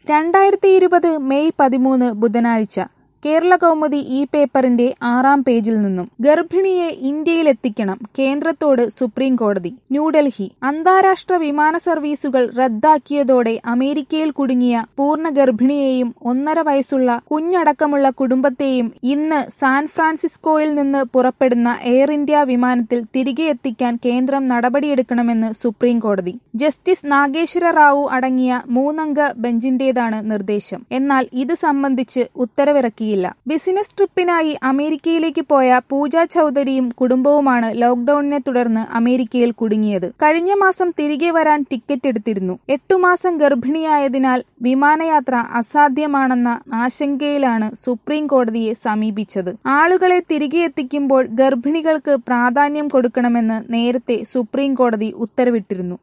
2020 May 13 ബുധനാഴ്ച കേരള കൗമുദി ഈ പേപ്പറിന്റെ 6-ാം പേജിൽ നിന്നും ഗർഭിണിയെ ഇന്ത്യയിലെത്തിക്കണം കേന്ദ്രത്തോട് സുപ്രീം കോടതി. ന്യൂഡൽഹി. അന്താരാഷ്ട്ര വിമാന സർവീസുകൾ റദ്ദാക്കിയതോടെ അമേരിക്കയിൽ കുടുങ്ങിയ പൂർണ്ണ ഗർഭിണിയെയും 1.5 വയസ്സുള്ള കുഞ്ഞടക്കമുള്ള കുടുംബത്തെയും ഇന്ന് സാൻ ഫ്രാൻസിസ്കോയിൽ നിന്ന് പുറപ്പെടുന്ന എയർ ഇന്ത്യ വിമാനത്തിൽ തിരികെ എത്തിക്കാൻ കേന്ദ്രം നടപടിയെടുക്കണമെന്ന് സുപ്രീം കോടതി. ജസ്റ്റിസ് നാഗേശ്വര റാവു അടങ്ങിയ 3-അംഗ ബെഞ്ചിന്റേതാണ് നിർദ്ദേശം. എന്നാൽ ഇത് സംബന്ധിച്ച് ഉത്തരവിറക്കിയില്ല. ബിസിനസ് ട്രിപ്പിനായി അമേരിക്കയിലേക്ക് പോയ പൂജ ചൌധരിയും കുടുംബവുമാണ് ലോക്ഡൌണിനെ തുടർന്ന് അമേരിക്കയിൽ കുടുങ്ങിയത്. കഴിഞ്ഞ മാസം തിരികെ വരാൻ ടിക്കറ്റ് എടുത്തിരുന്നു. 8 മാസം ഗർഭിണിയായതിനാൽ വിമാനയാത്ര അസാധ്യമാണെന്ന ആശങ്കയിലാണ് സുപ്രീം കോടതിയെ സമീപിച്ചത്. ആളുകളെ തിരികെ എത്തിക്കുമ്പോൾ ഗർഭിണികൾക്ക് പ്രാധാന്യം കൊടുക്കണമെന്ന് നേരത്തെ സുപ്രീം കോടതി ഉത്തരവിട്ടിരുന്നു.